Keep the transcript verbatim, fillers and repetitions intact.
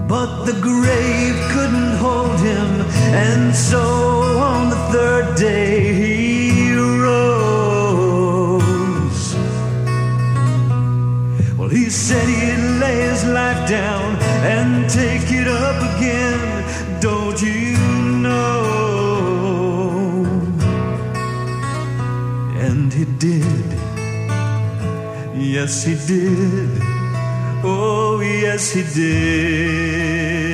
But the grave couldn't hold him, and so on the third day he rose. Well, he said he'd lay his life down and take it up again, don't you know? And he did, yes he did, oh yes he did.